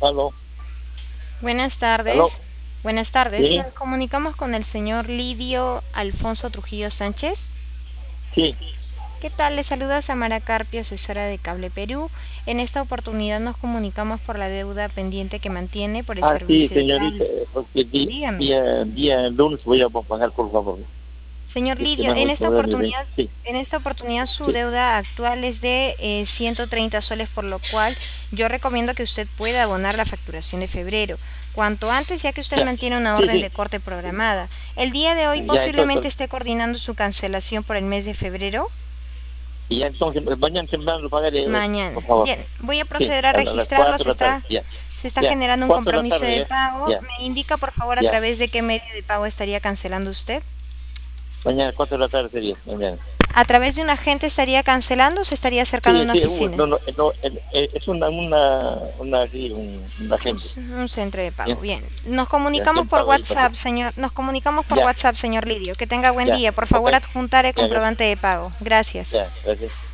Aló, Buenas tardes. aló, Buenas tardes. sí, Nos comunicamos con el señor Lidio Alfonso Trujillo Sánchez. sí. ¿Qué tal? Le saluda Samara Carpio, asesora de Cable Perú. En esta oportunidad nos comunicamos por la deuda pendiente que mantiene por el Sí, servicio de señorita, cable. porque Dígame. día lunes voy a pagar, por favor. Señor Es que Lidio, me han hecho ver mi vez. Sí, en esta oportunidad su sí, deuda actual es de 130 soles, por lo cual yo recomiendo que usted pueda abonar la facturación de febrero cuanto antes, ya que usted ya, mantiene una sí, orden sí, de corte programada. El día de hoy ya posiblemente entonces, esté coordinando su cancelación por el mes de febrero. ya entonces, mañana temprano lo pagaré, Mañana. por favor. Bien, voy a Sí, proceder a a las registrarlo. 4 de la tarde, ya, Se está ya, generando un 4 de la compromiso tarde, de ya, pago. ya, ¿Me indica, por favor, a ya. través de qué medio de pago estaría cancelando usted? Mañana 4 de la tarde sería, mañana. ¿A través de un agente estaría cancelando o se estaría acercando a Sí, una sí, oficina? no, no, no, es sí, un agente. Un centro de pago. Ya, Bien. Nos ya, comunicamos siempre por pago ahí, WhatsApp, pasó. señor. Nos comunicamos por Ya, WhatsApp, señor Lidio. Que tenga buen ya, día. Por ok, favor, adjuntar el ya, gracias. comprobante de pago. Gracias. Ya, gracias.